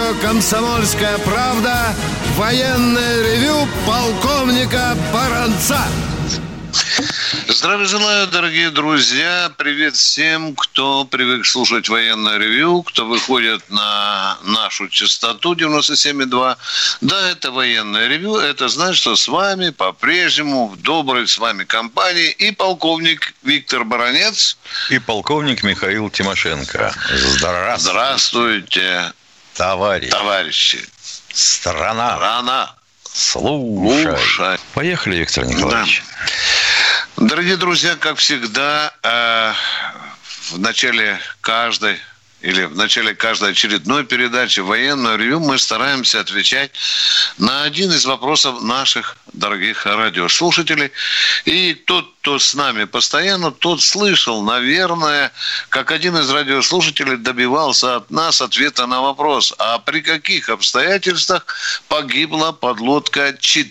радио «Комсомольская правда» военное ревю полковника Баранца. Здравия желаю, дорогие друзья. Привет всем, кто привык слушать военное ревью, кто выходит на нашу частоту 97,2. Да, это военное ревью. Это значит, что с вами по-прежнему в доброй с вами компании и полковник Виктор Баранец. И полковник Михаил Тимошенко. Здравствуйте, товарищи. Страна. Слушай. Поехали, Виктор Николаевич. Да. Дорогие друзья, как всегда, в начале каждой очередной передачи военного ревью мы стараемся отвечать на один из вопросов наших дорогих радиослушателей. И тот, кто с нами постоянно, тот слышал, наверное, как один из радиослушателей добивался от нас ответа на вопрос, а при каких обстоятельствах погибла подлодка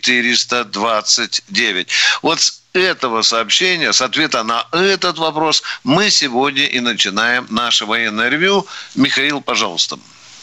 429. Вот с этого сообщения, с ответа на этот вопрос, мы сегодня и начинаем наше военное ревью. Михаил, пожалуйста.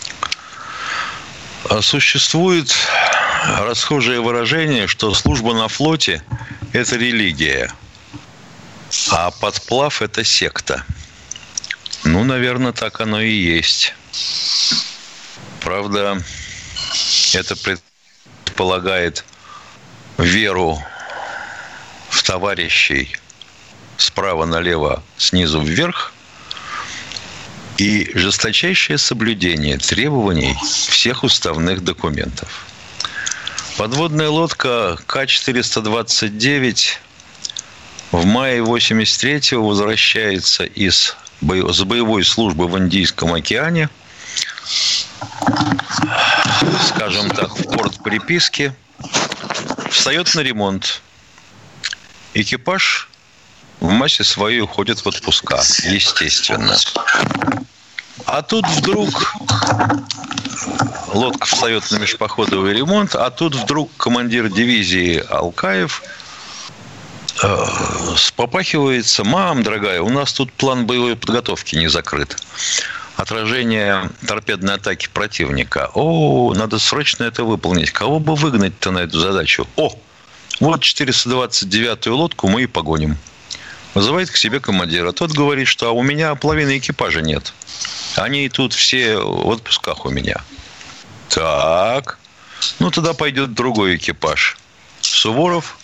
Существует расхожее выражение, что служба на флоте – это религия, а подплав – это секта. Ну, наверное, так оно и есть. Правда, это предполагает веру в товарищей справа налево, снизу вверх и жесточайшее соблюдение требований всех уставных документов. Подводная лодка К-429 в мае 1983-го возвращается с боевой службы в Индийском океане, скажем так, в порт приписки, встает на ремонт. Экипаж в массе своей уходит в отпуска, естественно. А тут вдруг лодка встает на межпоходовый ремонт, а тут вдруг командир дивизии Алкаев попахивается: «Мам, дорогая, у нас тут план боевой подготовки не закрыт. Отражение торпедной атаки противника. О, надо срочно это выполнить. Кого бы выгнать-то на эту задачу? О, вот 429-ю лодку мы и погоним». Вызывает к себе командира. Тот говорит, что у меня половины экипажа нет. Они тут все в отпусках у меня. Так. Ну, тогда пойдет другой экипаж. Суворов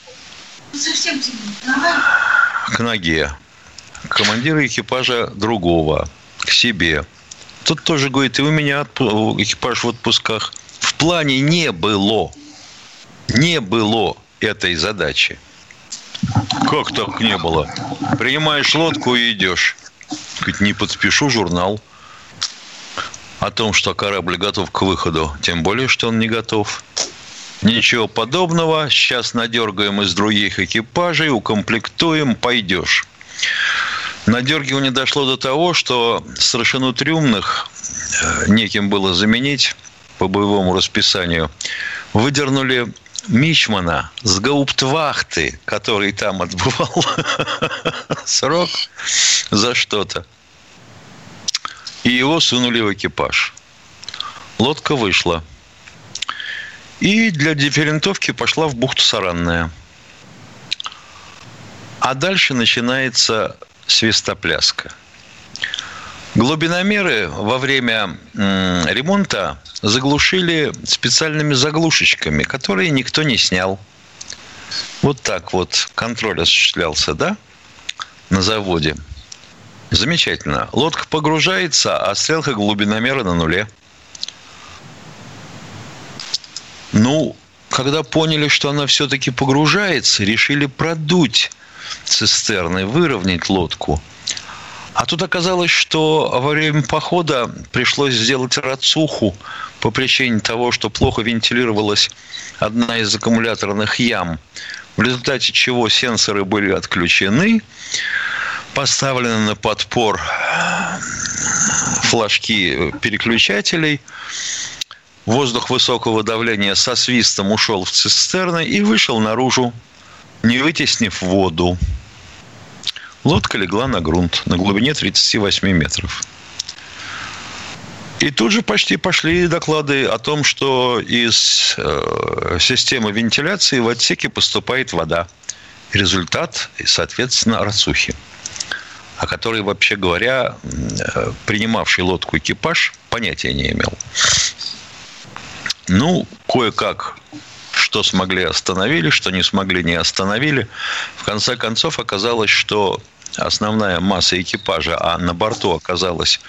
к ноге. Командира экипажа другого к себе. Тот тоже говорит, и у меня экипаж в отпусках. В плане не было этой задачи. Как так не было? Принимаешь лодку и идешь. Не подпишу журнал о том, что корабль готов к выходу. Тем более, что он не готов. Ничего подобного. Сейчас надергаем из других экипажей, укомплектуем, пойдешь. Надергивание дошло до того, что старшину трюмных неким было заменить по боевому расписанию. Выдернули мичмана с гауптвахты, который там отбывал срок за что-то. И его сунули в экипаж. Лодка вышла. И для дифферентовки пошла в бухту Саранная. А дальше начинается свистопляска. Глубиномеры во время ремонта заглушили специальными заглушечками, которые никто не снял. Вот так вот контроль осуществлялся, да, на заводе. Замечательно. Лодка погружается, а стрелка глубиномера на нуле. Ну, когда поняли, что она все-таки погружается, решили продуть цистерны, выровнять лодку. А тут оказалось, что во время похода пришлось сделать рацуху по причине того, что плохо вентилировалась одна из аккумуляторных ям, в результате чего сенсоры были отключены, поставлены на подпор флажки переключателей, воздух высокого давления со свистом ушел в цистерны и вышел наружу, не вытеснив воду. Лодка легла на грунт на глубине 38 метров. И тут же почти пошли доклады о том, что из системы вентиляции в отсеке поступает вода. Результат, соответственно, рассухи, о которой, вообще говоря, принимавший лодку экипаж понятия не имел. Ну, кое-как, что смогли, остановили, что не смогли, не остановили. В конце концов, оказалось, что основная масса экипажа, а на борту оказалось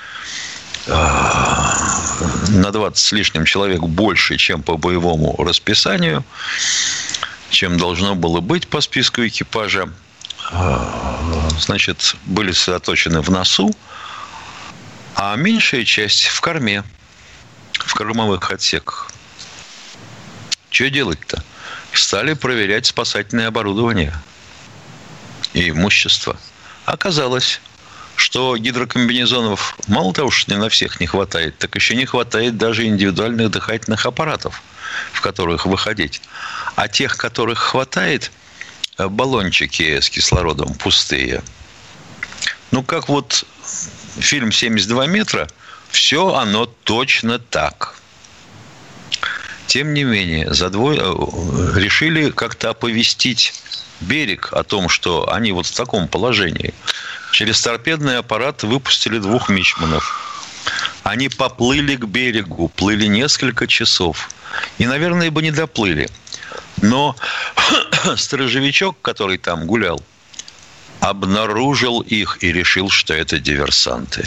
на 20 с лишним человек больше, чем по боевому расписанию, чем должно было быть по списку экипажа, значит, были сосредоточены в носу, а меньшая часть в корме, в кормовых отсеках. Что делать-то? Стали проверять спасательное оборудование и имущество. Оказалось, что гидрокомбинезонов мало того, что не на всех не хватает, так еще не хватает даже индивидуальных дыхательных аппаратов, в которых выходить. А тех, которых хватает, баллончики с кислородом пустые. Ну, как вот фильм «72 метра», все оно точно так. Тем не менее, решили как-то оповестить берег о том, что они вот в таком положении. Через торпедный аппарат выпустили 2 мичманов. Они поплыли к берегу, плыли несколько часов. И, наверное, бы не доплыли. Но сторожевичок, который там гулял, обнаружил их и решил, что это диверсанты.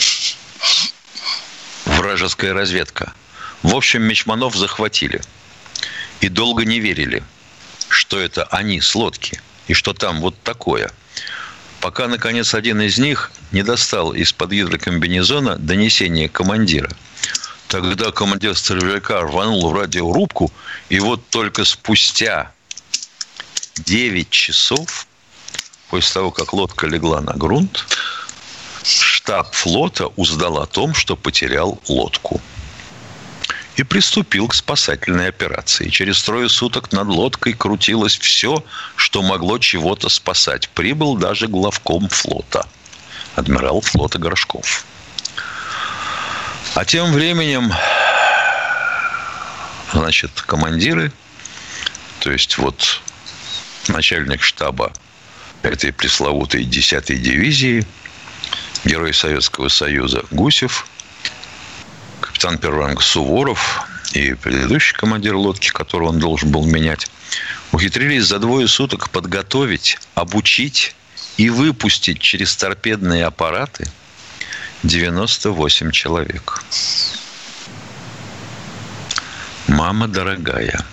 Вражеская разведка. В общем, мичманов захватили. И долго не верили, что это они с лодки. И что там вот такое. Пока, наконец, один из них не достал из-под гидрокомбинезона донесение командира. Тогда командир сторожевика рванул в радиорубку, и вот только спустя 9 часов, после того, как лодка легла на грунт, штаб флота узнал о том, что потерял лодку. И приступил к спасательной операции. Через 3 суток над лодкой крутилось все, что могло чего-то спасать. Прибыл даже главком флота, адмирал флота Горшков. А тем временем, значит, командиры, то есть вот начальник штаба этой пресловутой 10-й дивизии, герой Советского Союза Гусев, капитан первого ранга Суворов и предыдущий командир лодки, которого он должен был менять, ухитрились за 2 суток подготовить, обучить и выпустить через торпедные аппараты 98 человек. Мама дорогая.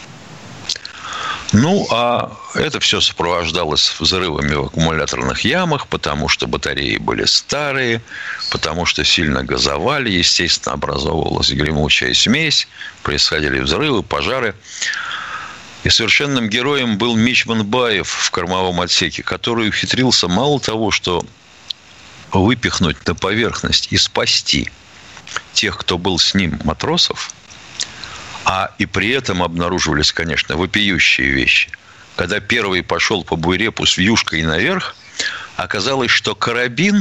Ну, а это все сопровождалось взрывами в аккумуляторных ямах, потому что батареи были старые, потому что сильно газовали, естественно, образовывалась гремучая смесь, происходили взрывы, пожары. И совершенным героем был мичман Баев в кормовом отсеке, который ухитрился мало того, что выпихнуть на поверхность и спасти тех, кто был с ним, матросов, а и при этом обнаруживались, конечно, вопиющие вещи. Когда первый пошел по буйрепу с вьюшкой наверх, оказалось, что карабин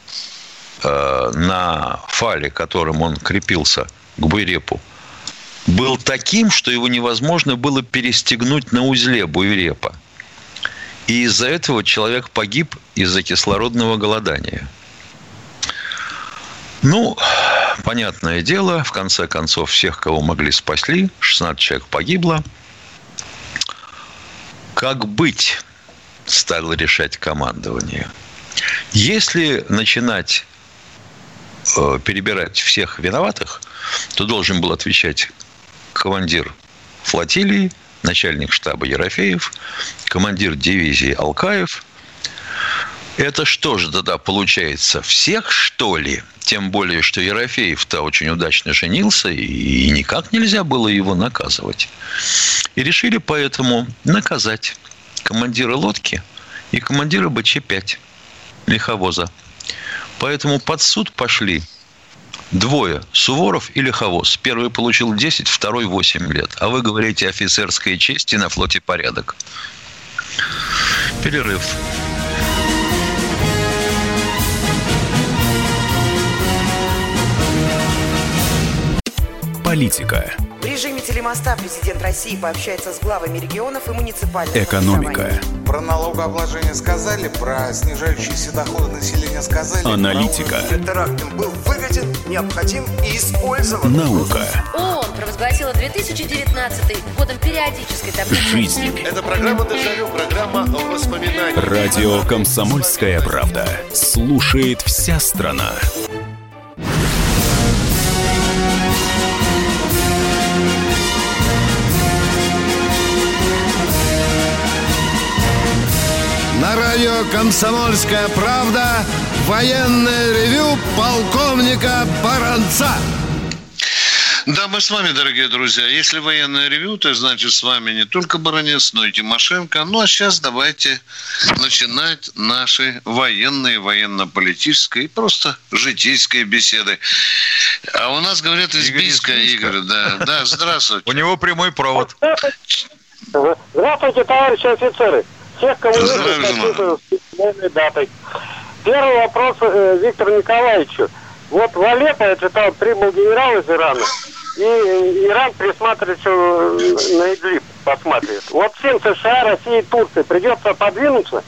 на фале, которым он крепился к буйрепу, был таким, что его невозможно было перестегнуть на узле буйрепа. И из-за этого человек погиб из-за кислородного голодания. Ну, понятное дело, в конце концов, всех, кого могли, спасли. 16 человек погибло. Как быть, стало решать командование. Если начинать перебирать всех виноватых, то должен был отвечать командир флотилии, начальник штаба Ерофеев, командир дивизии Алкаев. Это что же тогда получается? Всех, что ли? Тем более, что Ерофеев-то очень удачно женился, и никак нельзя было его наказывать. И решили поэтому наказать командира лодки и командира БЧ-5 лиховоза. Поэтому под суд пошли 2: Суворов и лиховоз. Первый получил 10, второй 8 лет. А вы говорите, офицерская честь и на флоте порядок. Перерыв. Политика. В режиме телемоста президент России пообщается с главами регионов и муниципальных Экономика. Про налогообложение сказали, про снижающиеся доходы населения сказали. Аналитика. Теракт был выгоден, необходим и использован. Наука. ООН провозгласила 2019 годом периодической таблицы. Жизнь. Это программа «Дежавю», программа воспоминаний. Радио «Комсомольская правда». Слушает вся страна. На радио «Комсомольская правда» военное ревю полковника Баранца. Да, мы с вами, дорогие друзья. Если военное ревю, то значит с вами не только Баранец, но и Тимошенко. Ну, а сейчас давайте начинать наши военные, военно-политические и просто житейские беседы. А у нас, говорят, из Бийска, Игорь. Да, здравствуйте. У него прямой провод. Здравствуйте, товарищи офицеры. Всех коммунистов с датой. Первый вопрос Виктору Николаевичу. Вот в Алеппо, я читал, прибыл генерал из Ирана, и Иран присматривается на Идлиб, посматривает. Вот всем США, России и Турции придется подвинуться?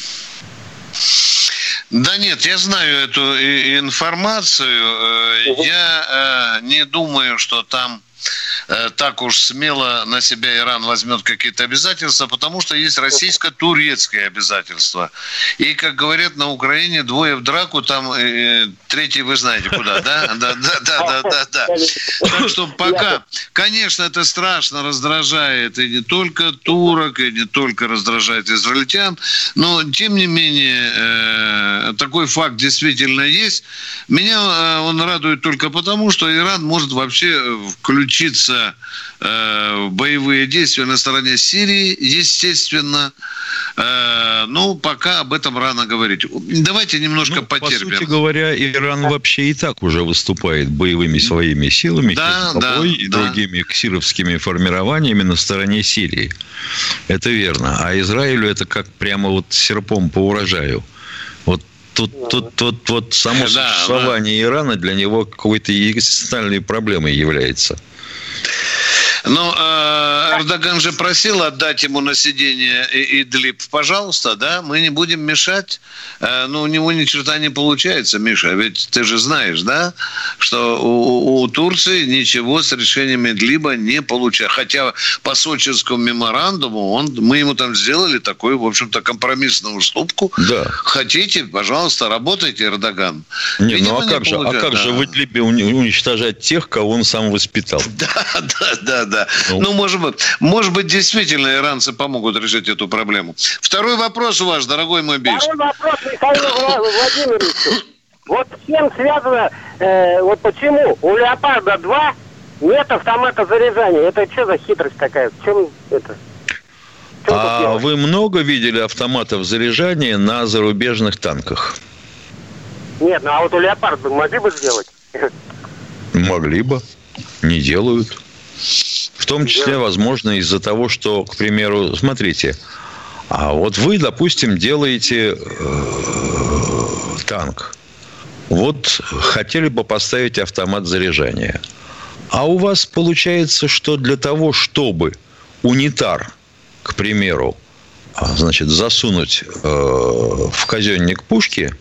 Да нет, я знаю эту информацию. Я не думаю, что там так уж смело на себя Иран возьмет какие-то обязательства, потому что есть российско-турецкие обязательства. И, как говорят на Украине, двое в драку, там третий вы знаете куда, да? Да. Так что пока, конечно, это страшно раздражает и не только турок, и не только раздражает израильтян, но, тем не менее, такой факт действительно есть. Меня он радует только потому, что Иран может вообще включиться в боевые действия на стороне Сирии, естественно. Ну, пока об этом рано говорить. Давайте немножко потерпим. По сути говоря, Иран вообще и так уже выступает боевыми своими силами и другими ксировскими формированиями на стороне Сирии. Это верно. А Израилю это как прямо вот серпом по урожаю. Тут само существование Ирана для него какой-то экзистенциальной проблемой является. Но Эрдоган же просил отдать ему на сидение Идлиб. Пожалуйста, да, мы не будем мешать. Но у него ни черта не получается, Миша. Ведь ты же знаешь, да, что у Турции ничего с решением Идлиба не получается. Хотя по Сочинскому меморандуму мы ему там сделали такую, в общем-то, компромиссную уступку. Да. Хотите, пожалуйста, работайте, Эрдоган. Не, ну а как же в Идлибе уничтожать тех, кого он сам воспитал? Да. Ну, может быть, действительно иранцы помогут решить эту проблему. Второй вопрос у вас, дорогой мой Бийск. Второй вопрос Михаилу Владимировичу. Вот с чем связано, вот почему у «Леопарда-2» нет автомата заряжания? Это что за хитрость такая? В чем это? А вы много видели автоматов заряжания на зарубежных танках? Нет, ну а вот у «Леопарда» могли бы сделать? Могли бы. Не делают. В том числе, возможно, из-за того, что, к примеру, смотрите, а вот вы, допустим, делаете танк. Вот хотели бы поставить автомат заряжания. А у вас получается, что для того, чтобы унитар, к примеру, значит, засунуть в казенник пушки,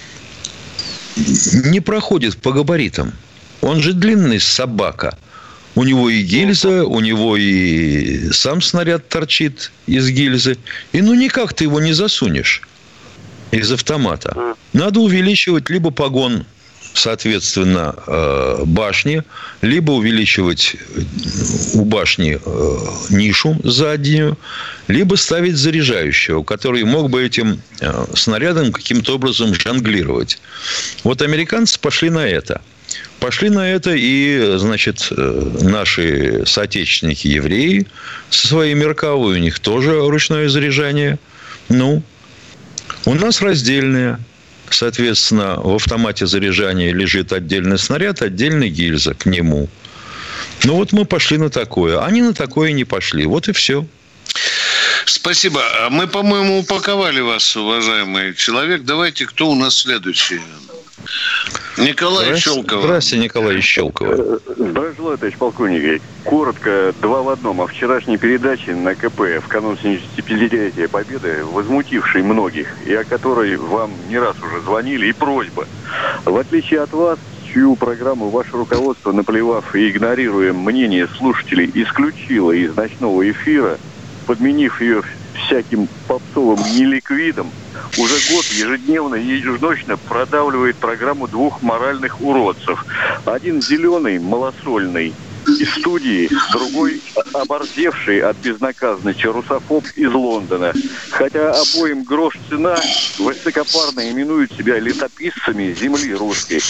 не проходит по габаритам. Он же длинный собака. У него и гильза, у него и сам снаряд торчит из гильзы. И никак ты его не засунешь из автомата. Надо увеличивать либо погон, соответственно, башни, либо увеличивать у башни нишу заднюю, либо ставить заряжающего, который мог бы этим снарядом каким-то образом жонглировать. Вот американцы пошли на это. Пошли на это и, значит, наши соотечественники-евреи со своей Меркавой, у них тоже ручное заряжание. Ну, у нас раздельное. Соответственно, в автомате заряжания лежит отдельный снаряд, отдельная гильза к нему. Ну, вот мы пошли на такое. Они на такое не пошли. Вот и все. Спасибо. Мы, по-моему, упаковали вас, уважаемый человек. Давайте, кто у нас следующий? Николай Щелков. Здравствуйте, Николай Щелков. Здравия желаю, товарищ полковник. Коротко, 2 в 1. О вчерашней передаче на КП в канун 75-летия Победы, возмутившей многих, и о которой вам не раз уже звонили, и просьба. В отличие от вас, чью программу ваше руководство, наплевав и игнорируя мнение слушателей, исключило из ночного эфира, подменив ее всяким попсовым неликвидом, уже год ежедневно и еженочно продавливает программу 2 моральных уродцев. Один зеленый, малосольный из студии, другой оборзевший от безнаказанности русофоб из Лондона. Хотя обоим грош цена, высокопарно именуют себя летописцами земли русской.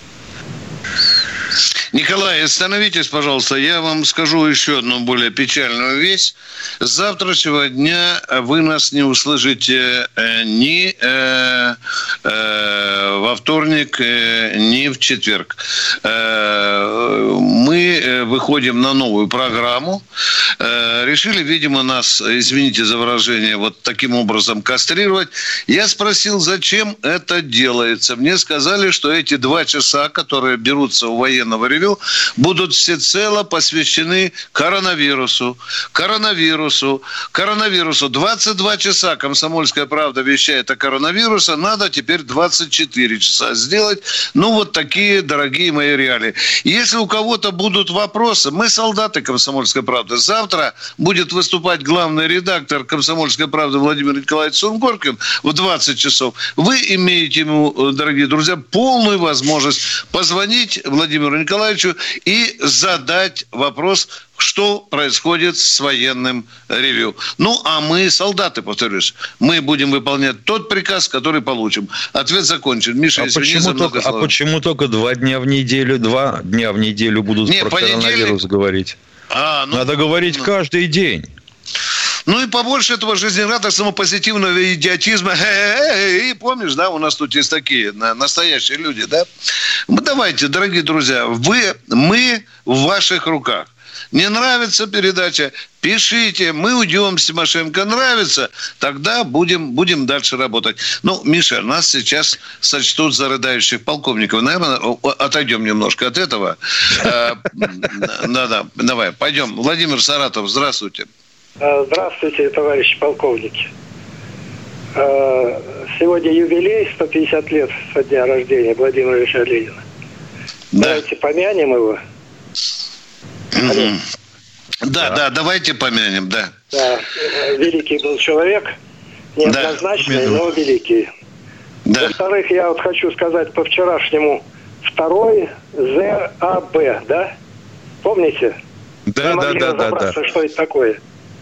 Николай, остановитесь, пожалуйста. Я вам скажу еще одну более печальную вещь. С завтрашнего дня вы нас не услышите ни во вторник, ни в четверг. Мы выходим на новую программу. Решили, видимо, нас, извините за выражение, вот таким образом кастрировать. Я спросил, зачем это делается. Мне сказали, что эти 2 часа, которые берутся у военного ревю, будут всецело посвящены коронавирусу. 22 часа «Комсомольская правда» вещает о коронавирусе, надо теперь 24 часа сделать. Ну, вот такие, дорогие мои реалии. Если у кого-то будут вопросы, мы солдаты «Комсомольской правды». Завтра будет выступать главный редактор «Комсомольской правды» Владимир Николаевич Сунгоркин в 20 часов. Вы имеете ему, дорогие друзья, полную возможность позвонить Владимиру Николаевичу и задать вопрос, что происходит с военным ревью. Ну, а мы, солдаты, повторюсь, мы будем выполнять тот приказ, который получим. Ответ закончен. Миша, извини за много слов. А почему только 2 дня в неделю? 2 дня в неделю будут про коронавирус говорить? Надо говорить каждый день. Ну и побольше этого жизнерадостного, позитивного идиотизма. И помнишь, да, у нас тут есть такие настоящие люди, да? Давайте, дорогие друзья, мы в ваших руках. Не нравится передача, пишите, мы уйдем с Тимошенко. Нравится, тогда будем дальше работать. Ну, Миша, нас сейчас сочтут за рыдающих полковников. Наверное, отойдем немножко от этого. Да, давай, пойдем. Владимир Саратов, здравствуйте. Здравствуйте, товарищи полковники. Сегодня юбилей, 150 лет со дня рождения Владимира Ильича Ленина. Да. Давайте помянем его. Да, давайте помянем, да. Да, великий был человек, неоднозначный, но великий. Да. Во-вторых, я вот хочу сказать по вчерашнему 2-й ЗАБ, да? Помните? Да. Что это такое?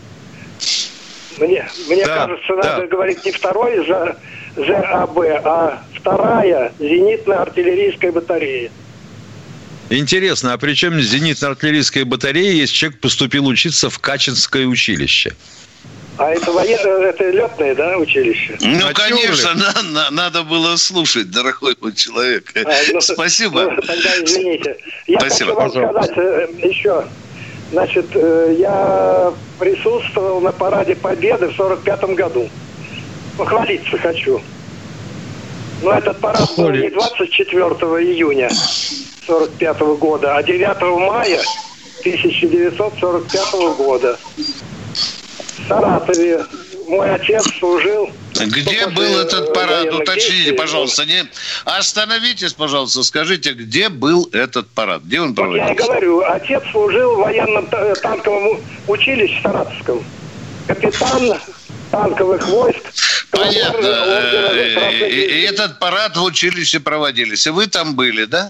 Мне кажется, надо говорить не 2-й ЗАБ, а 2-я зенитно-артиллерийская батарея. Интересно, а при чем зенитно-артиллерийская батарея, если человек поступил учиться в Качинское училище? А это летное, да, училище? Ну, конечно, надо было слушать, дорогой мой человек. Спасибо. Тогда извините. Я хочу вам сказать еще. Значит, я присутствовал на параде Победы в 45-м году. Похвалиться хочу. Но этот парад был не 24 июня 45 года, а 9 мая 1945 года. В Саратове мой отец служил. Где был этот парад? Уточните, пожалуйста. Остановитесь, пожалуйста, скажите, где был этот парад? Где он проводился? Я говорю, отец служил в военном танковом училище Саратовском. Капитан танковых войск. Понятно. И этот парад в училище проводился. И вы там были, да?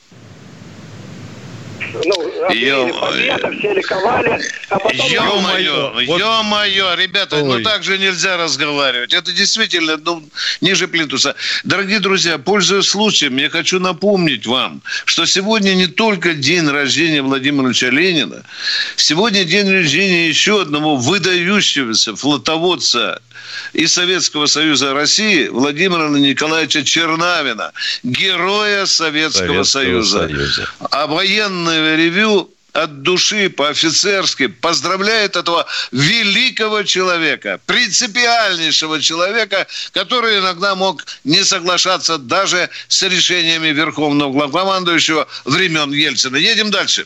Победа, все ликовали, а потом... Ё-моё, ребята, так же нельзя разговаривать. Это действительно ниже плинтуса. Дорогие друзья, пользуясь случаем, я хочу напомнить вам, что сегодня не только день рождения Владимира Ильича Ленина, сегодня день рождения еще одного выдающегося флотоводца из Советского Союза России Владимира Николаевича Чернавина, героя Советского Союза. А военное ревью от души, по-офицерски поздравляет этого великого человека, принципиальнейшего человека, который иногда мог не соглашаться даже с решениями верховного главнокомандующего времен Ельцина. Едем дальше.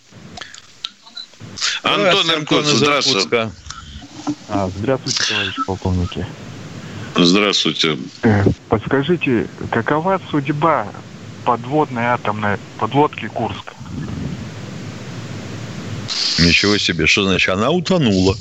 Антон Иркутск, здравствуйте. Здравствуйте, товарищи полковники. Здравствуйте. Подскажите, какова судьба подводной атомной подлодки «Курск»? Ничего себе, что значит? Она утонула.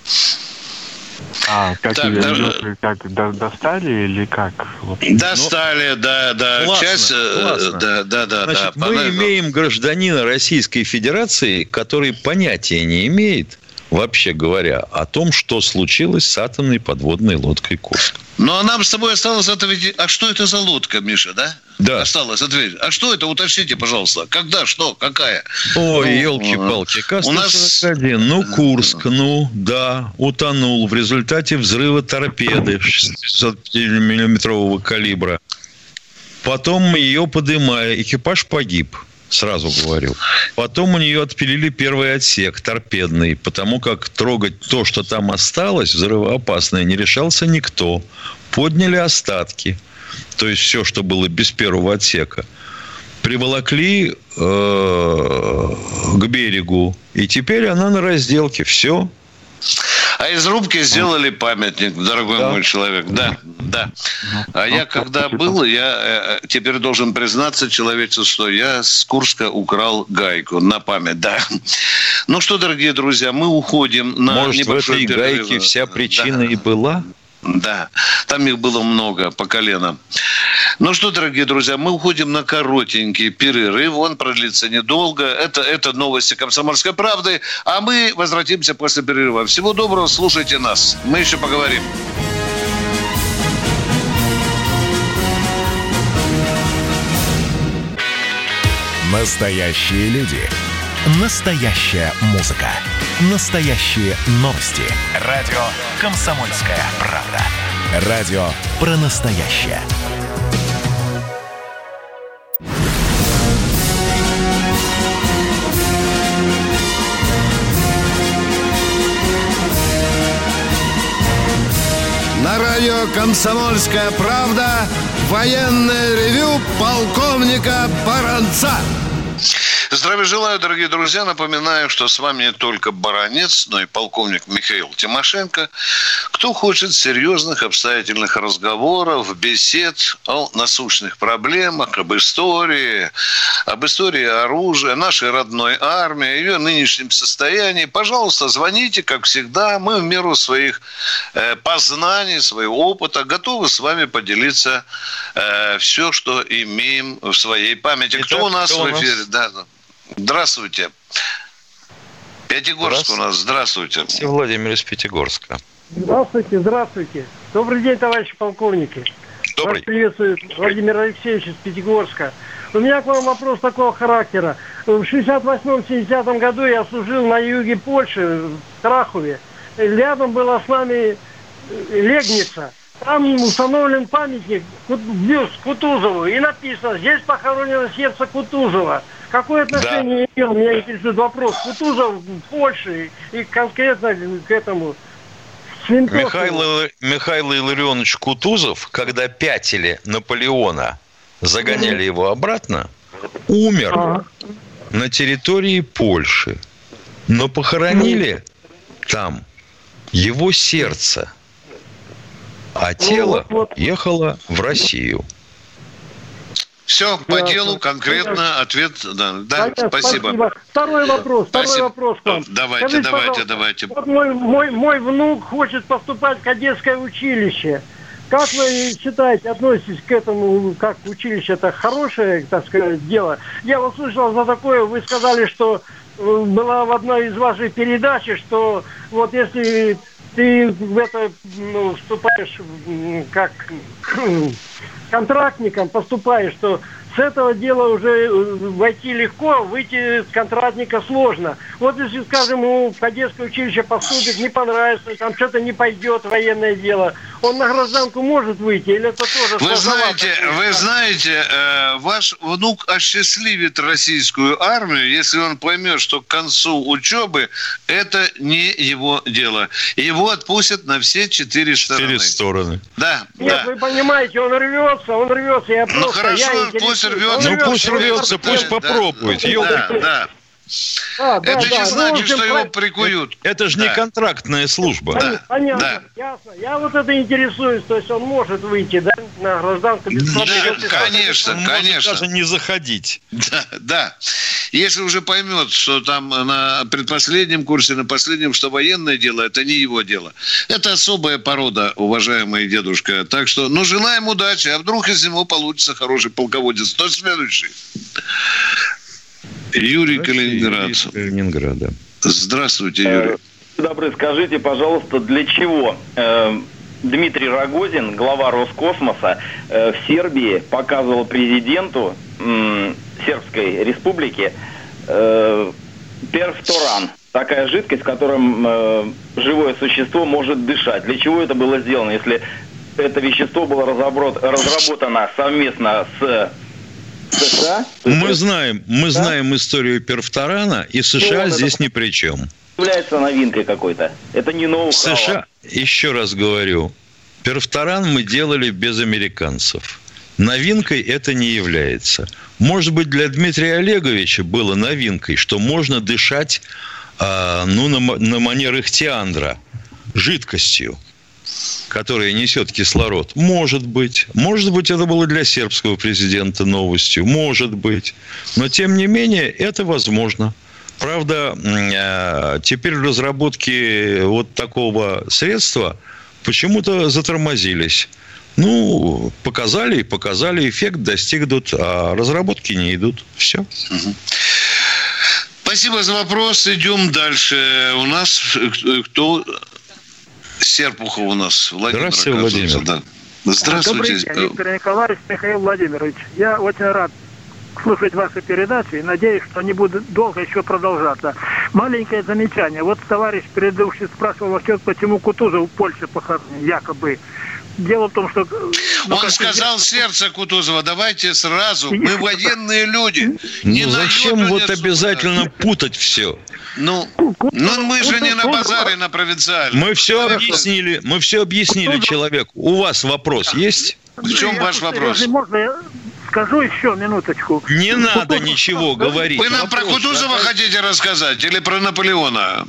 Как ее достали или как? Достали, да. Классно, часть, классно. Да. Значит, мы имеем гражданина Российской Федерации, который понятия не имеет, вообще говоря, о том, что случилось с атомной подводной лодкой «Курск». Ну, а нам с тобой осталось ответить, а что это за лодка, Миша, да? Да. Осталось ответить. А что это? Уточните, пожалуйста. Когда, что, какая? Ой, елки-палки. К-141. Курск, да, утонул в результате взрыва торпеды 600-миллиметрового калибра. Потом ее подымая, экипаж погиб. Сразу говорю. Потом у нее отпилили первый отсек, торпедный, потому как трогать то, что там осталось, взрывоопасное, не решался никто. Подняли остатки, то есть все, что было без первого отсека, приволокли к берегу, и теперь она на разделке. Все. А из рубки сделали памятник, дорогой мой человек. Да. А я когда был, я теперь должен признаться человечеству, что я с Курска украл гайку на память. Да. Ну что, дорогие друзья, мы уходим на небольшой перерыв. Может, в этой гайке вся причина и была? Да, там их было много, по колено. Ну что, дорогие друзья, мы уходим на коротенький перерыв. Он продлится недолго. Это новости «Комсомольской правды». А мы возвратимся после перерыва. Всего доброго, слушайте нас. Мы еще поговорим. Настоящие люди. Настоящая музыка. Настоящие новости. Радио «Комсомольская правда». Радио про настоящее. На радио «Комсомольская правда» военное ревю полковника Баранца. Здравия желаю, дорогие друзья. Напоминаю, что с вами не только Баранец, но и полковник Михаил Тимошенко. Кто хочет серьезных, обстоятельных разговоров, бесед о насущных проблемах, об истории оружия, нашей родной армии, ее нынешнем состоянии, пожалуйста, звоните, как всегда. Мы в меру своих познаний, своего опыта готовы с вами поделиться все, что имеем в своей памяти. Кто у нас в эфире? Да. Здравствуйте. Пятигорск у нас. Здравствуйте. Владимир из Пятигорска. Здравствуйте. Добрый день, товарищи полковники. Добрый. Вас приветствует Владимир Алексеевич из Пятигорска. У меня к вам вопрос такого характера. В 68-70 году я служил на юге Польши, в Крахове. Рядом была с нами Легница. Там установлен памятник, бюст Кутузову. И написано, здесь похоронено сердце Кутузова. Какое отношение имел, меня интересует вопрос, Кутузов в Польше и конкретно к этому Михаил Илларионович Кутузов, когда пятили Наполеона, загоняли его обратно, умер на территории Польши. Но похоронили там его сердце, а тело ехало в Россию. Все, по делу, конкретно ответ. Да, спасибо. Второй вопрос к вам. Давайте. Вот мой внук хочет поступать в кадетское училище. Как вы считаете, относитесь к этому, как училище, это хорошее, так сказать, дело? Я вот слышал за такое, вы сказали, что была в одной из ваших передач, что вот если ты в это вступаешь как контрактником, поступаешь, то с этого дела уже войти легко, выйти с контрактника сложно. Вот если, скажем, в кадетское училище поступит, не понравится, там что-то не пойдет, военное дело, он на гражданку может выйти, или это тоже... Вы знаете, ваш внук осчастливит российскую армию, если он поймет, что к концу учебы это не его дело. Его отпустят на все 4 стороны. 4 стороны. Да. Нет, вы понимаете, он рвется, я просто... Ну хорошо, пусть рвется. Пусть рвется, пусть попробует. Да. Это не значит, что его прикуют. Это же не контрактная служба. Понятно, ясно. Я вот это интересуюсь, то есть он может выйти, да, на гражданку без проблем. Конечно. Даже не заходить. Да. Если уже поймет, что там на предпоследнем курсе, на последнем, что военное дело, это не его дело. Это особая порода, уважаемый дедушка. Так что, желаем удачи. А вдруг из него получится хороший полководец? Кто следующий? Юрий Калининград. Здравствуйте, Юрий. Добрый, скажите, пожалуйста, для чего Дмитрий Рогозин, глава Роскосмоса, в Сербии показывал президенту Сербской Республики перфторан? Такая жидкость, которым живое существо может дышать. Для чего это было сделано, если это вещество было разработано совместно с США? Мы знаем историю перфторана, и США здесь ни при чем. Является новинкой какой-то. Это не ноу-хау. США, еще раз говорю, перфторан мы делали без американцев. Новинкой это не является. Может быть, для Дмитрия Олеговича было новинкой, что можно дышать на манер ихтиандра жидкостью, которая несет кислород. Может быть, это было для сербского президента новостью. Может быть. Но, тем не менее, это возможно. Правда, теперь разработки вот такого средства почему-то затормозились. Показали, эффект достигнут, а разработки не идут. Все. Спасибо за вопрос. Идем дальше. У нас кто... Серпухов у нас. Здравствуйте, Владимир. Да. Здравствуйте. Добрый день, Виктор Николаевич, Михаил Владимирович. Я очень рад слушать ваши передачи и надеюсь, что они будут долго еще продолжаться. Маленькое замечание. Вот товарищ предыдущий спрашивал насчет, почему Кутузов в Польше похоронен, якобы. Дело в том, что... Он сказал сердце Кутузова. Давайте сразу. Мы военные люди. Зачем вот обязательно путать все? Мы же не на базаре, на провинциальном. Мы все объяснили человеку. У вас вопрос есть? В чем ваш вопрос? Можно я скажу еще минуточку? Не надо ничего говорить. Вы нам про Кутузова хотите рассказать или про Наполеона?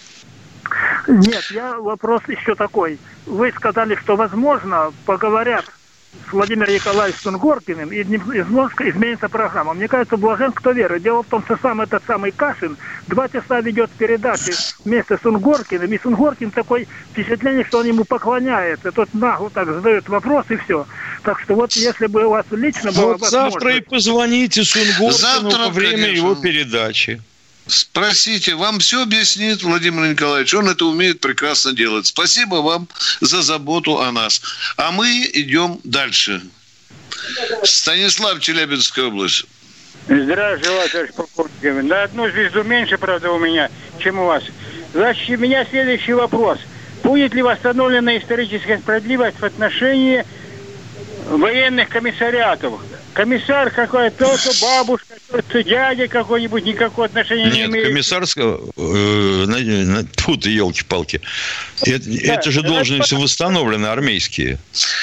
Нет, вопрос еще такой. Вы сказали, что, возможно, поговорят с Владимиром Николаевичем Сунгоркиным, и немножко изменится программа. Мне кажется, блажен, кто верит. Дело в том, что этот самый Кашин 2 часа ведет передачи вместе с Сунгоркиным, и Сунгоркин такое впечатление, что он ему поклоняется. Тот нагло так задает вопрос, и все. Так что вот если бы у вас лично было возможность... завтра и позвоните Сунгоркину во время его передачи. Спросите, вам все объяснит Владимир Николаевич. Он это умеет прекрасно делать. Спасибо вам за заботу о нас. А мы идем дальше. Станислав, Челябинская область. Здравия желаю, товарищ полковник. На одну звезду меньше, правда, у меня, чем у вас. Значит, у меня следующий вопрос. Будет ли восстановлена историческая справедливость в отношении военных комиссариатов? Комиссар какой-то, то бабушка, то дядя какой-нибудь, никакого отношения не имеет. Комиссарского... Тьфу ты, елки-палки. Это же должности восстановлены, армейские.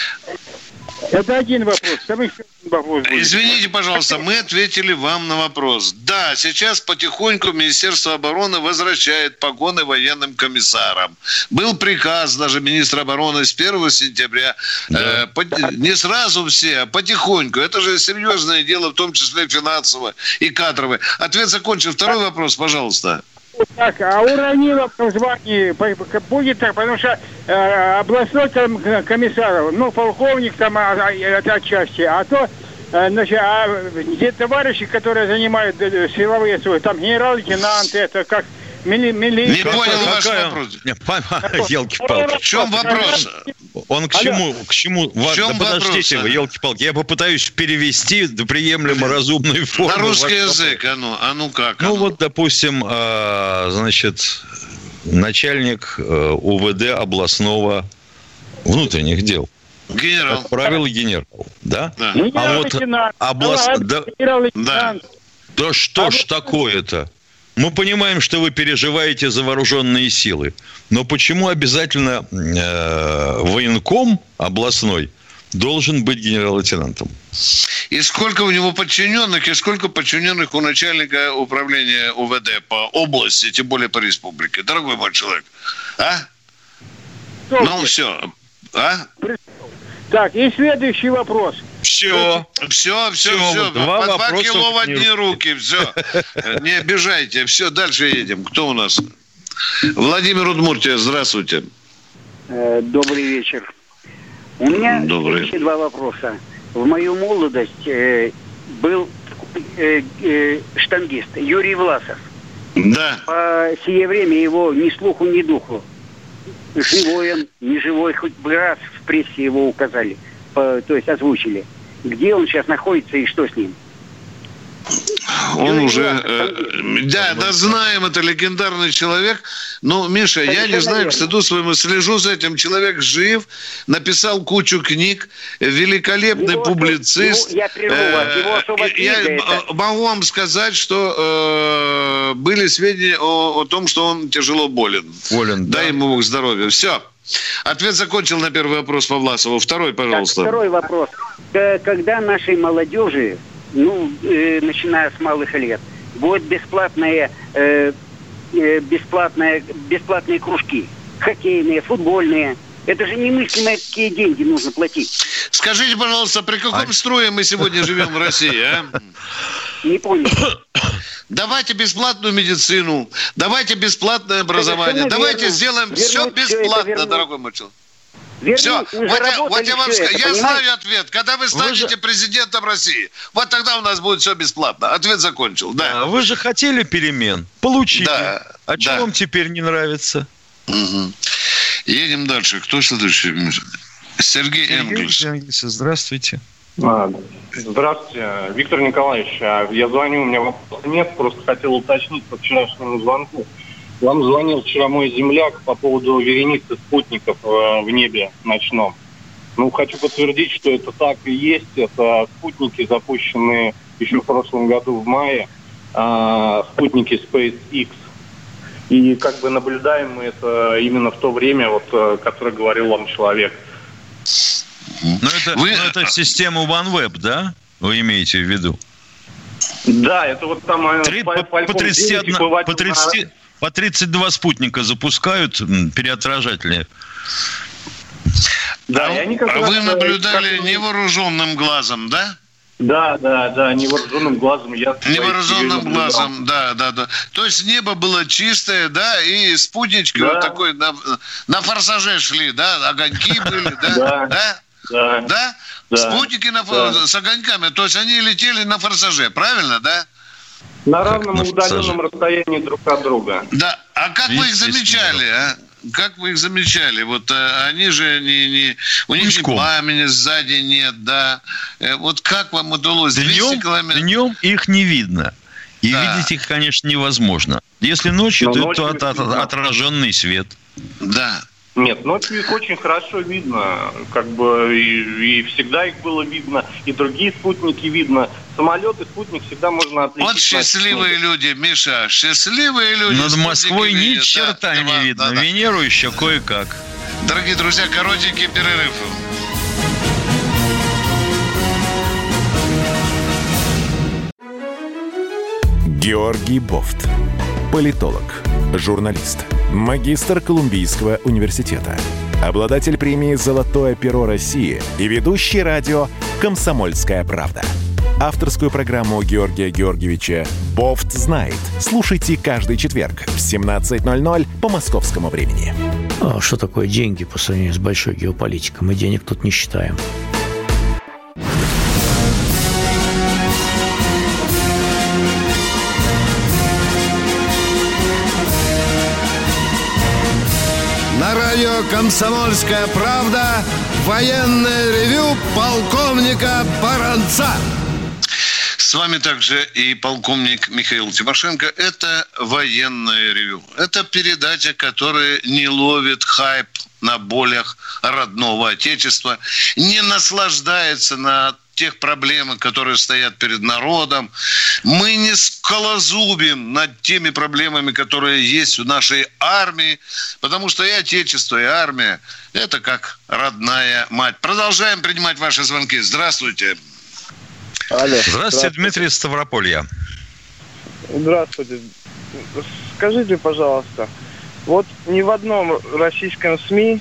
Это один вопрос. Там еще один вопрос будет. Извините, пожалуйста, мы ответили вам на вопрос. Да, сейчас потихоньку Министерство обороны возвращает погоны военным комиссарам. Был приказ даже министра обороны с 1 сентября. Да. Не сразу все, а потихоньку. Это же серьезное дело, в том числе финансовое и кадровое. Ответ закончен. Второй вопрос, пожалуйста. Так, а у Раниловском звании будет так, потому что областной комиссар, полковник там отчасти, а то те товарищи, которые занимают силовые службы, там генерал-лейтенант, это как Не понял ваш вопрос. Елки-палки. В чем вопрос? Он к чему? Подождите вы, елки-палки. Я попытаюсь перевести до приемлемо разумной формы. На русский язык, как? Вот, допустим, начальник УВД областного внутренних дел. Генерал. Как правило, генерал. Да? Да. А вот Да что ж такое-то? Мы понимаем, что вы переживаете за вооруженные силы. Но почему обязательно военком областной должен быть генерал-лейтенантом? И сколько у него подчиненных, и сколько подчиненных у начальника управления УВД по области, тем более по республике? Дорогой мой человек. А? Ну, все. А? Так, и следующий вопрос. Все. По 2 кило в одни руки. Все. Не обижайте. Все, дальше едем. Кто у нас? Владимир Удмуртия, здравствуйте. Добрый вечер. У меня еще 2 вопроса. В мою молодость был штангист Юрий Власов. Да. По сие время его ни слуху, ни духу. Живой он, не живой, хоть бы раз в прессе его указали, то есть озвучили. Где он сейчас находится и что с ним? Он уже... Да, знаем, это легендарный человек. Но, Миша, я не знаю, к стыду своему, слежу за этим. Человек жив, написал кучу книг, великолепный публицист. Я могу вам сказать, что были сведения о том, что он тяжело болен. Дай ему Бог здоровья. Все. Ответ закончил на первый вопрос по Власову. Второй, пожалуйста. Второй вопрос. Когда нашей молодежи, начиная с малых лет, будут бесплатные кружки, хоккейные, футбольные. Это же немыслимые, какие деньги нужно платить. Скажите, пожалуйста, при каком строе мы сегодня живем в России, а? Не понял. Давайте бесплатную медицину, давайте бесплатное образование, давайте сделаем все бесплатно, дорогой мой человек. Все, вот я вам скажу, я знаю ответ. Когда вы станете президентом России, вот тогда у нас будет все бесплатно. Ответ закончил, да. Вы же хотели перемен, получили. Да, а что вам теперь не нравится? Угу. Едем дальше. Кто следующий? Сергей Энгельс. Здравствуйте. Здравствуйте, Виктор Николаевич. Я звоню, у меня вопроса нет, просто хотел уточнить по вчерашнему звонку. Вам звонил вчера мой земляк по поводу вереницы спутников в небе ночном. Хочу подтвердить, что это так и есть. Это спутники, запущенные еще в прошлом году в мае, спутники SpaceX. И наблюдаем мы это именно в то время, которое говорил вам человек. Это система OneWeb, да? Вы имеете в виду? Да, это там... По 32 спутника запускают переотражатели. Да, вы наблюдали невооруженным глазом, да? Да, невооруженным глазом. Невооруженным глазом, да. То есть небо было чистое, да, и спутнички вот такой на форсаже шли, да, огоньки были, да? Да? Спутники с огоньками, то есть они летели на форсаже, правильно, да? На равном удаленном расстоянии друг от друга. Да, а как вы их замечали, а? Как вы их замечали? Вот они же у них ни пламени сзади нет, да. Вот как вам удалось 200 километров? Днем их не видно. И видеть их, конечно, невозможно. Если ночью, то это отраженный свет. Да. Нет, ночью их очень хорошо видно, и всегда их было видно, и другие спутники видно. Самолет и спутник всегда можно отличить. Вот счастливые люди, Миша, счастливые люди. Над Москвой ни черта не видно, Венеру еще кое-как. Дорогие друзья, коротенький перерыв. Георгий Бофт. Политолог, журналист, магистр Колумбийского университета, обладатель премии «Золотое перо России» и ведущий радио «Комсомольская правда». Авторскую программу Георгия Георгиевича «Бофт знает». Слушайте каждый четверг в 17:00 по московскому времени. Что такое деньги по сравнению с большой геополитикой? Мы денег тут не считаем. На радио «Комсомольская правда» военное ревю полковника Баранца. С вами также и полковник Михаил Тимошенко. Это военное ревю. Это передача, которая не ловит хайп на болях родного Отечества, не наслаждается на тех проблем, которые стоят перед народом. Мы не скалозубим над теми проблемами, которые есть в нашей армии, потому что и Отечество, и армия – это как родная мать. Продолжаем принимать ваши звонки. Здравствуйте. Алло. Здравствуйте, Дмитрий из Ставрополья. Здравствуйте. Скажите, пожалуйста, вот ни в одном российском СМИ,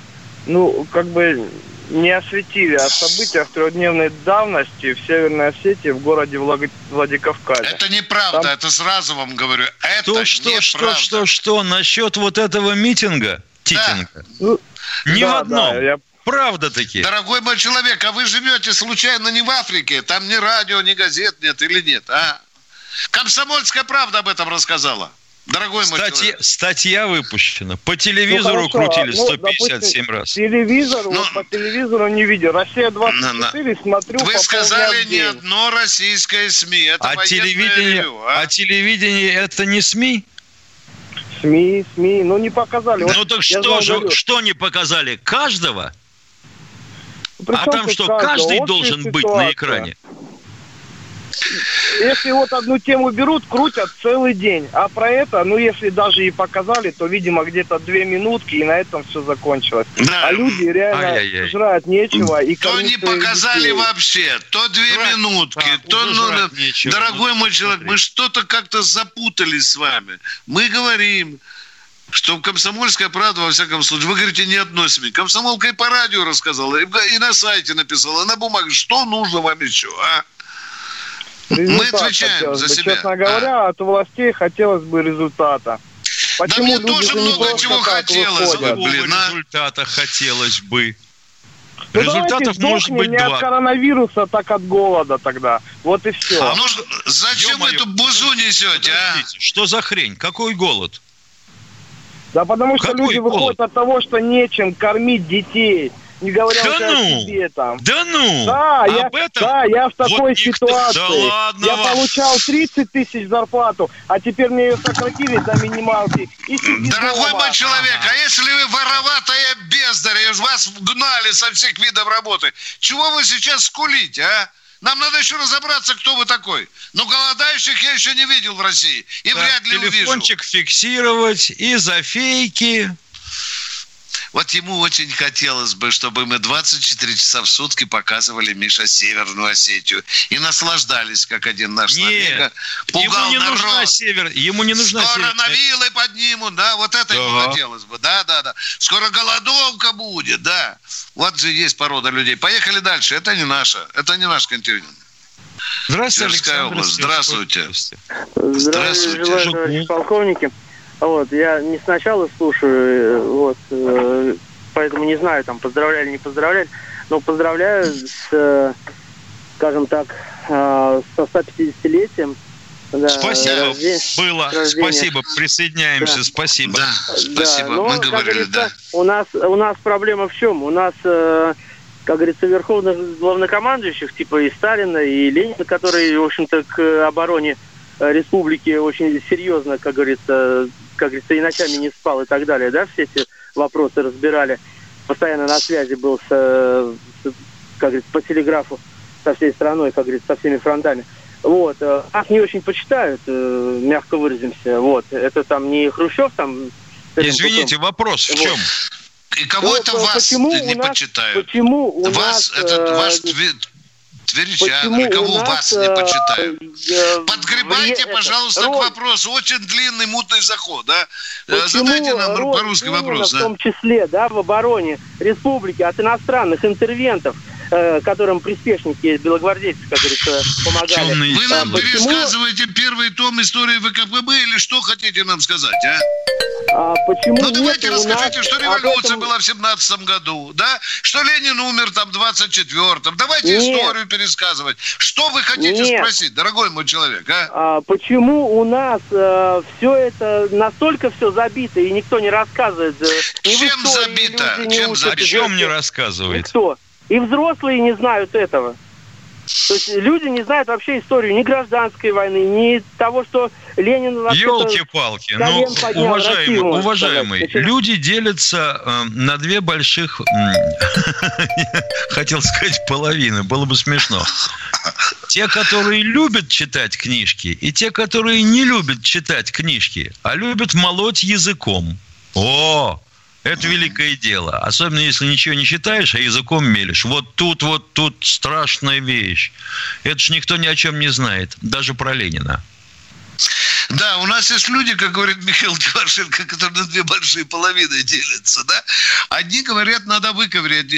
не осветили о событиях трехдневной давности в Северной Осетии в городе Владикавказе. Это неправда, это сразу вам говорю. Это неправда. Что? Насчет вот этого митинга? Титинга? Да. Ни в одном. Правда таки. Дорогой мой человек, а вы живете случайно не в Африке? Там ни радио, ни газет нет или нет, а? «Комсомольская правда» об этом рассказала. Дорогой мой человек. Статья выпущена. По телевизору крутили 157 раз. По телевизору не видел. «Россия-24» смотрю. Вы сказали не одно российское СМИ. Это телевидение это не СМИ? СМИ, не показали. Так что не показали? Каждого? А там что, каждый должен быть на экране? Если вот одну тему берут, крутят целый день. А про это, если даже и показали, то, видимо, где-то 2 минутки, и на этом все закончилось. Да. А люди реально жрать нечего. И то не показали вообще, то 2 минутки, то... Дорогой мой человек, мы что-то как-то запутались с вами. Мы говорим, что «Комсомольская правда», во всяком случае, вы говорите, не одной СМИ. «Комсомолка» и по радио рассказала, и на сайте написала, и на бумаге. Что нужно вам еще, а? Мы отвечаем за себя. Честно говоря, от властей хотелось бы результата. Почему мне тоже много чего хотелось бы, результата хотелось бы. Результатов может быть 2. Не от коронавируса, так от голода тогда. Вот и все. Зачем вы эту бузу несете, а? Что за хрень? Какой голод? Да потому что люди выходят от того, что нечем кормить детей. Не говоря уже о себе там. Да, я в такой ситуации. Да ладно я получал 30 тысяч зарплату, а теперь мне ее сократили до минималки. Дорогой мой человек, а если вы вороватая бездарь, вас гнали со всех видов работы, чего вы сейчас скулите, а? Нам надо еще разобраться, кто вы такой. Но голодающих я еще не видел в России. И вряд ли увижу. Телефончик фиксировать и за фейки. Вот ему очень хотелось бы, чтобы мы 24 часа в сутки показывали, Миша, Северную Осетию. И наслаждались, как один наш коллега. Пугал народ. Ему не нужна Скоро на вилы поднимут, да, вот это ему хотелось бы. Да. Скоро голодовка будет, да. Вот же есть порода людей. Поехали дальше. Это не наш континент. Здравствуйте, Александр. Здравствуйте. Здравствуйте, товарищи полковники. Я не сначала слушаю, поэтому не знаю, там, поздравляли, не поздравляли, но поздравляю с, скажем так, со 150-летием. Да, спасибо, было, спасибо, присоединяемся, спасибо. Да, спасибо, мы говорили, да. У нас проблема в чем? У нас, как говорится, верховных главнокомандующих, типа и Сталина, и Ленина, которые, в общем-то, к обороне республики очень серьезно, как говорится, и ночами не спал и так далее, да, все эти вопросы разбирали. Постоянно на связи был как говорится, по телеграфу со всей страной, как говорится, со всеми фронтами. Нас не очень почитают, мягко выразимся. Это там не Хрущев там... Извините, вопрос в чем? И кого это вас не почитают? Почему у вас... Ваш тверичан, или кого вас не почитают? Подгребайте, пожалуйста, к вопросу. Очень длинный, мутный заход, да? Задайте нам по-русски вопрос. В том числе, да, в обороне республики от иностранных интервентов, которым приспешники белогвардейцы, как говорится, помогали. Вы нам пересказываете первый том истории ВКПБ или что хотите нам сказать, а? Почему давайте расскажите, что революция была в 17 году, да? Что Ленин умер там в 24-м. Давайте историю пересказывать. Что вы хотите спросить, дорогой мой человек, а? Почему у нас все это настолько все забито, и никто не рассказывает? Чем забито? О чем не рассказывает? Никто. И взрослые не знают этого. То есть люди не знают вообще историю ни гражданской войны, ни того, что Ленин... Ёлки-палки, уважаемые, люди делятся на две больших, хотел сказать, половины, было бы смешно. Те, которые любят читать книжки, и те, которые не любят читать книжки, а любят молоть языком. О, это великое дело. Особенно, если ничего не читаешь, а языком мелешь. Вот тут страшная вещь. Это ж никто ни о чем не знает. Даже про Ленина. Да, у нас есть люди, как говорит Михаил Тимошенко, которые на две большие половины делятся, да? Одни говорят, надо выковырять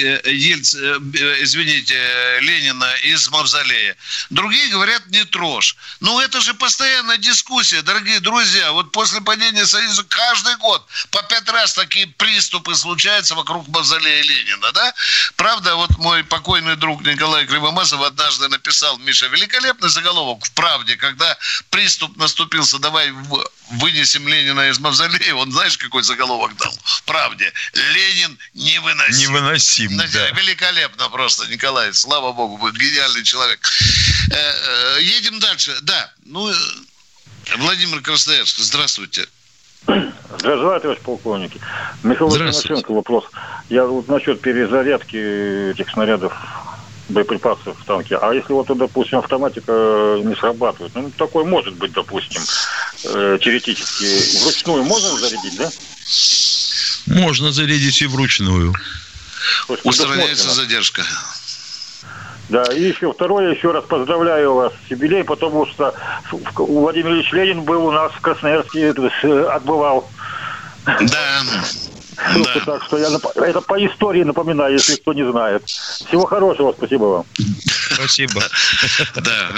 Ленина из мавзолея. Другие говорят, не трожь. Ну, это же постоянная дискуссия, дорогие друзья. Вот после падения Союза каждый год по 5 раз такие приступы случаются вокруг мавзолея Ленина, да? Правда, вот мой покойный друг Николай Кривомазов однажды написал, Миша, великолепный заголовок в «Правде», когда приступ наступился, давай вынесем Ленина из мавзолея. Он, знаешь, какой заголовок дал? В «Правде». Ленин невыносим. Невыносим, да. Великолепно просто, Николай. Слава богу, будет гениальный человек. Едем дальше. Да, Владимир Красноярск, здравствуйте. Здравствуйте, товарищ полковник. Михаил Тимошенко, вопрос. Я вот насчет перезарядки этих снарядов, боеприпасов в танке. А если вот, допустим, автоматика не срабатывает? Ну, такое может быть, допустим, теоретически. Вручную можно зарядить, да? Можно зарядить и вручную. Устраняется задержка. Да, и еще второе, еще раз поздравляю вас с юбилеем, потому что Владимир Ильич Ленин был у нас в Красноярске, отбывал. Да. Да. Так что это по истории напоминаю, если кто не знает. Всего хорошего, спасибо вам. Спасибо. Да.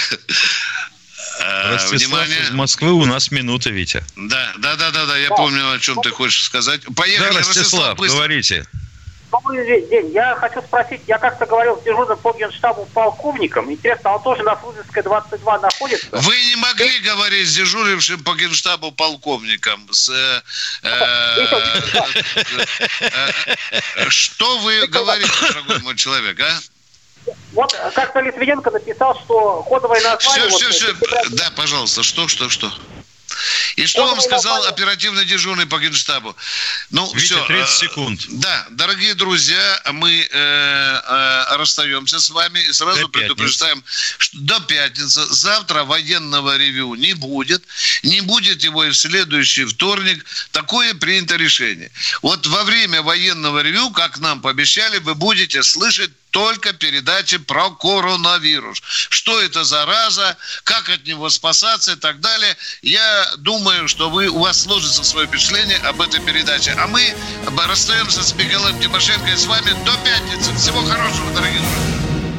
Ростислав из Москвы, у нас минута, Витя. Да, я помню, о чем ты хочешь сказать. Поехали, да, Ростислав, говорите. Добрый день. Я хочу спросить, я как-то говорил с дежурным по Генштабу полковником. Интересно, он тоже на Слуцкой 22 находится? Вы не могли говорить с дежурившим по Генштабу полковником. Что вы говорите, дорогой мой человек, а? Вот как-то Литвиненко написал, что кодовое название... Все. Да, пожалуйста, что? И что вам сказал оперативный дежурный по Генштабу? Витя, все. 30 секунд. Да, дорогие друзья, мы расстаемся с вами и сразу предупреждаем, что до пятницы завтра военного ревью не будет. Не будет его и в следующий вторник. Такое принято решение. Вот во время военного ревью, как нам пообещали, вы будете слышать только передачи про коронавирус. Что это зараза, как от него спасаться и так далее. Я думаю, что у вас сложится свое впечатление об этой передаче. А мы расстаемся с Михаилом Тимошенко и с вами до пятницы. Всего хорошего, дорогие друзья.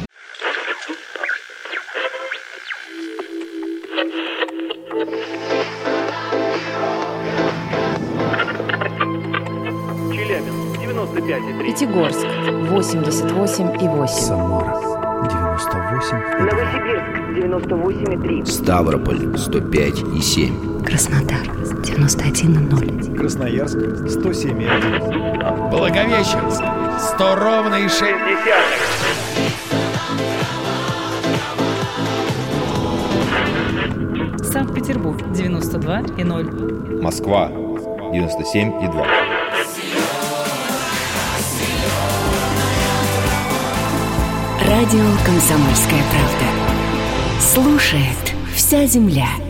Пятигорск 88,8. Самара 98,2. Новосибирск 98,3. Ставрополь 105,7. Краснодар 91,0. Красноярск 107,1. Благовещенск 100 ровно и 6 десятых. Санкт-Петербург 92,0. Москва 97,2. Радио «Комсомольская правда». Слушает вся земля.